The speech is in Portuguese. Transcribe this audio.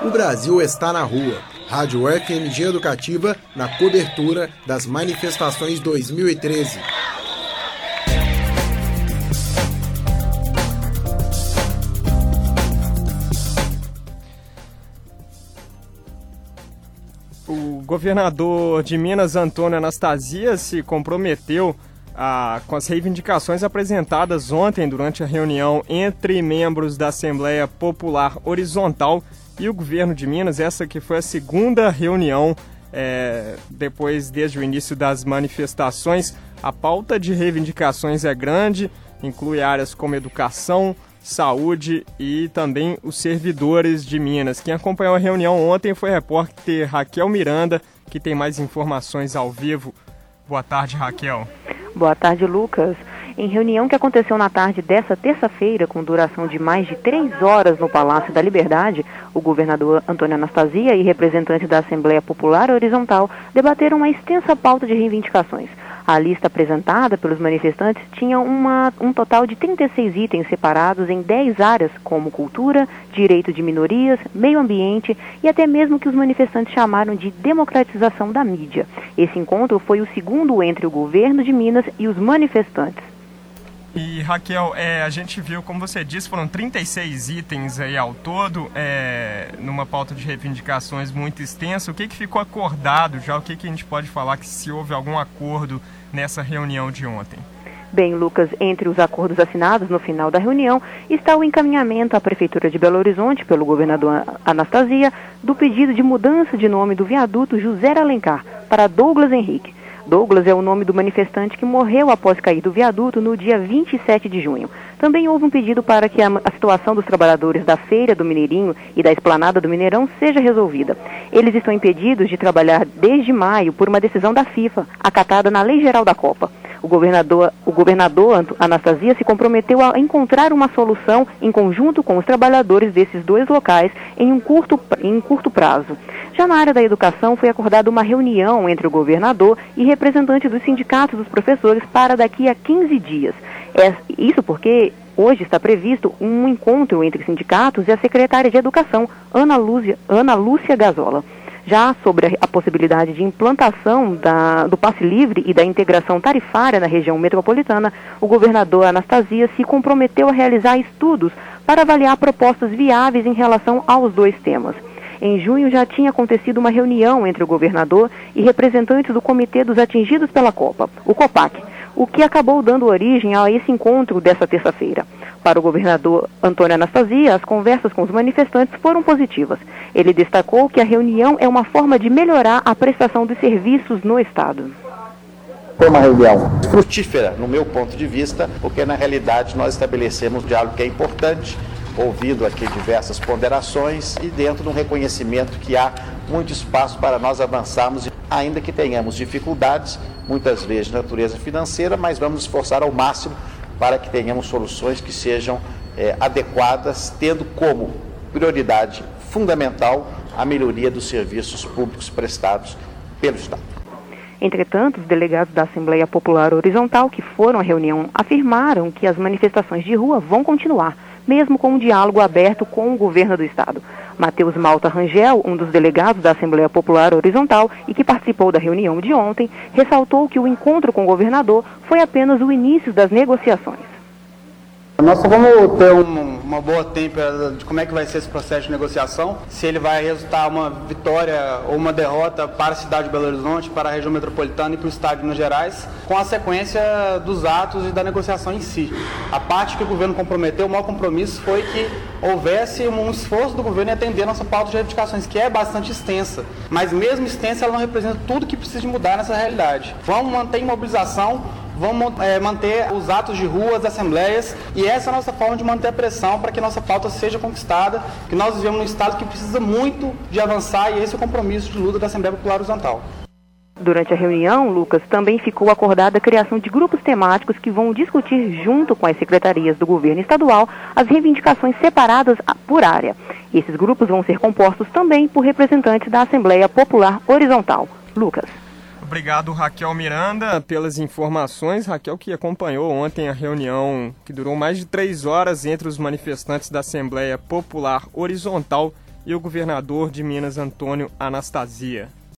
O Brasil está na rua. Rádio UFMG Educativa na cobertura das manifestações 2013. O governador de Minas, Antônio Anastasia, se comprometeu com as reivindicações apresentadas ontem durante a reunião entre membros da Assembleia Popular Horizontal e o governo de Minas. Essa que foi a segunda reunião desde o início das manifestações. A pauta de reivindicações é grande, inclui áreas como educação, saúde e também os servidores de Minas. Quem acompanhou a reunião ontem foi a repórter Raquel Miranda, que tem mais informações ao vivo. Boa tarde, Raquel. Boa tarde, Lucas. Em reunião que aconteceu na tarde dessa terça-feira, com duração de mais de 3 horas no Palácio da Liberdade, o governador Antônio Anastasia e representantes da Assembleia Popular Horizontal debateram uma extensa pauta de reivindicações. A lista apresentada pelos manifestantes tinha um total de 36 itens separados em 10 áreas, como cultura, direito de minorias, meio ambiente e até mesmo o que os manifestantes chamaram de democratização da mídia. Esse encontro foi o segundo entre o governo de Minas e os manifestantes. E Raquel, a gente viu, como você disse, foram 36 itens aí ao todo, numa pauta de reivindicações muito extensa. O que ficou acordado já? O que a gente pode falar que se houve algum acordo nessa reunião de ontem? Bem, Lucas, entre os acordos assinados no final da reunião está o encaminhamento à Prefeitura de Belo Horizonte, pelo governador Anastasia, do pedido de mudança de nome do viaduto José Alencar para Douglas Henrique. Douglas é o nome do manifestante que morreu após cair do viaduto no dia 27 de junho. Também houve um pedido para que a situação dos trabalhadores da Feira do Mineirinho e da Esplanada do Mineirão seja resolvida. Eles estão impedidos de trabalhar desde maio por uma decisão da FIFA, acatada na Lei Geral da Copa. O governador Anastasia se comprometeu a encontrar uma solução em conjunto com os trabalhadores desses dois locais em curto prazo. Já na área da educação, foi acordada uma reunião entre o governador e representantes dos sindicatos dos professores para daqui a 15 dias. Isso porque hoje está previsto um encontro entre sindicatos e a secretária de Educação, Ana Lúcia Gazola. Já sobre a possibilidade de implantação do passe livre e da integração tarifária na região metropolitana, o governador Anastasia se comprometeu a realizar estudos para avaliar propostas viáveis em relação aos dois temas. Em junho já tinha acontecido uma reunião entre o governador e representantes do Comitê dos Atingidos pela Copa, o COPAC, o que acabou dando origem a esse encontro dessa terça-feira. Para o governador Antônio Anastasia, as conversas com os manifestantes foram positivas. Ele destacou que a reunião é uma forma de melhorar a prestação dos serviços no Estado. Foi uma reunião frutífera, no meu ponto de vista, porque na realidade nós estabelecemos um diálogo que é importante, ouvindo aqui diversas ponderações e dentro de um reconhecimento que há muito espaço para nós avançarmos, ainda que tenhamos dificuldades, muitas vezes de natureza financeira, mas vamos nos esforçar ao máximo para que tenhamos soluções que sejam adequadas, tendo como prioridade fundamental a melhoria dos serviços públicos prestados pelo Estado. Entretanto, os delegados da Assembleia Popular Horizontal que foram à reunião afirmaram que as manifestações de rua vão continuar, mesmo com um diálogo aberto com o governo do Estado. Matheus Malta Rangel, um dos delegados da Assembleia Popular Horizontal e que participou da reunião de ontem, ressaltou que o encontro com o governador foi apenas o início das negociações. Nós só vamos ter uma boa têmpera de como é que vai ser esse processo de negociação, se ele vai resultar uma vitória ou uma derrota para a cidade de Belo Horizonte, para a região metropolitana e para o estado de Minas Gerais, com a sequência dos atos e da negociação em si. A parte que o governo comprometeu, o maior compromisso foi que houvesse um esforço do governo em atender a nossa pauta de reivindicações, que é bastante extensa, mas mesmo extensa ela não representa tudo que precisa de mudar nessa realidade. Vamos manter em mobilização, vamos manter os atos de rua, as assembleias, e essa é a nossa forma de manter a pressão para que nossa pauta seja conquistada, que nós vivemos num estado que precisa muito de avançar, e esse é o compromisso de luta da Assembleia Popular Horizontal. Durante a reunião, Lucas, também ficou acordada a criação de grupos temáticos que vão discutir junto com as secretarias do governo estadual as reivindicações separadas por área. Esses grupos vão ser compostos também por representantes da Assembleia Popular Horizontal. Lucas. Obrigado, Raquel Miranda, pelas informações. Raquel, que acompanhou ontem a reunião que durou mais de 3 horas entre os manifestantes da Assembleia Popular Horizontal e o governador de Minas, Antônio Anastasia.